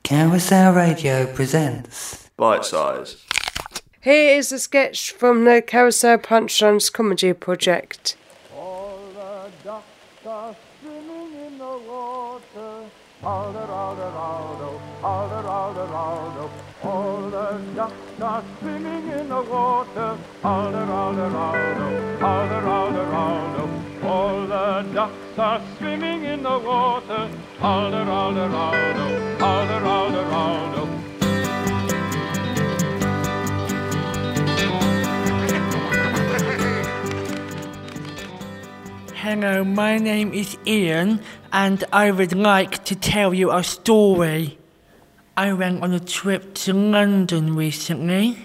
Carousel Radio presents Bite Size. Here is a sketch from the Carousel Punchlines comedy project. All the ducks are swimming in the water. Alder, alder, all the ducks are swimming in the water. Alder, all the ducks are swimming in the water. Alder, Hello, my name is Ian, and I would like to tell you a story. I went on a trip to London recently.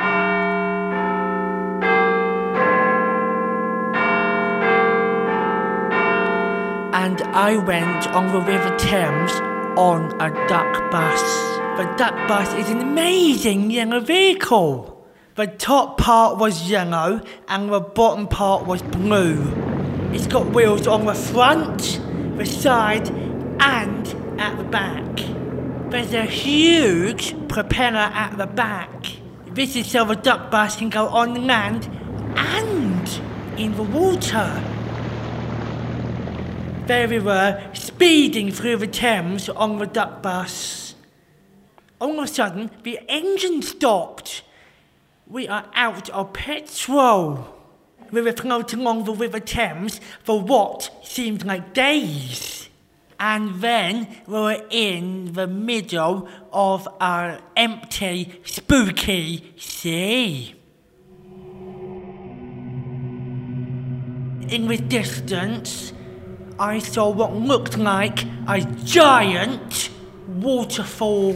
And I went on the River Thames on a duck bus. The duck bus is an amazing yellow vehicle. The top part was yellow and the bottom part was blue. It's got wheels on the front, the side and at the back. There's a huge propeller at the back. This is so the duck bus can go on land and in the water. There we were, speeding through the Thames on the duck bus. All of a sudden, the engine stopped. We are out of petrol. We were floating along the River Thames for what seemed like days. And then we were in the middle of our empty, spooky sea. In the distance, I saw what looked like a giant waterfall.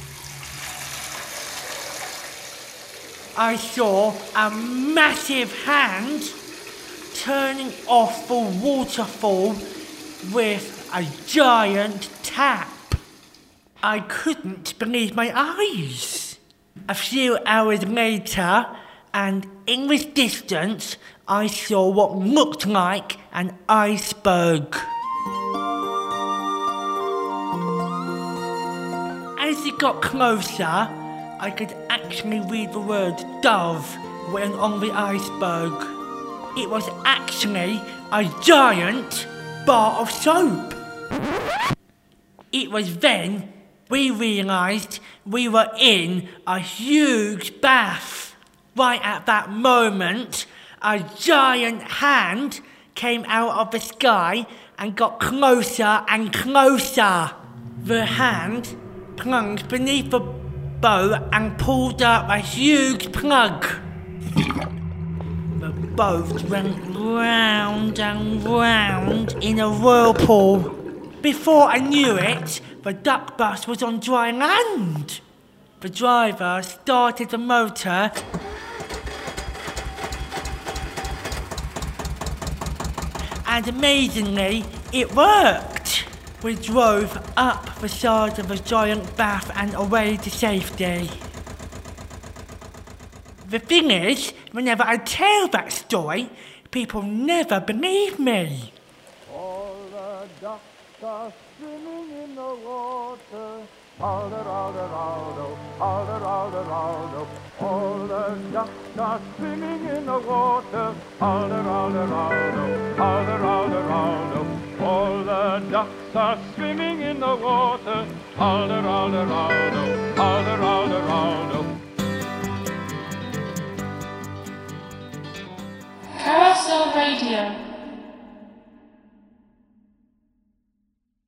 I saw a massive hand turning off the waterfall with a giant tap. I couldn't believe my eyes. A few hours later, and in the distance, I saw what looked like an iceberg. As it got closer, I could actually read the word dove written on the iceberg. It was actually a giant bar of soap. It was then we realised we were in a huge bath. Right at that moment, a giant hand came out of the sky and got closer and closer. The hand plunged beneath the boat and pulled up a huge plug. The boat went round and round in a whirlpool. Before I knew it, the duck bus was on dry land. The driver started the motor and amazingly, it worked. We drove up the side of the giant bath and away to safety. The thing is, whenever I tell that story, people never believe me. all the ducks are swimming in the water. Alder, all the ducks are swimming in the water. Alder, all the ducks are swimming in the water. Alder, Carousel Radio.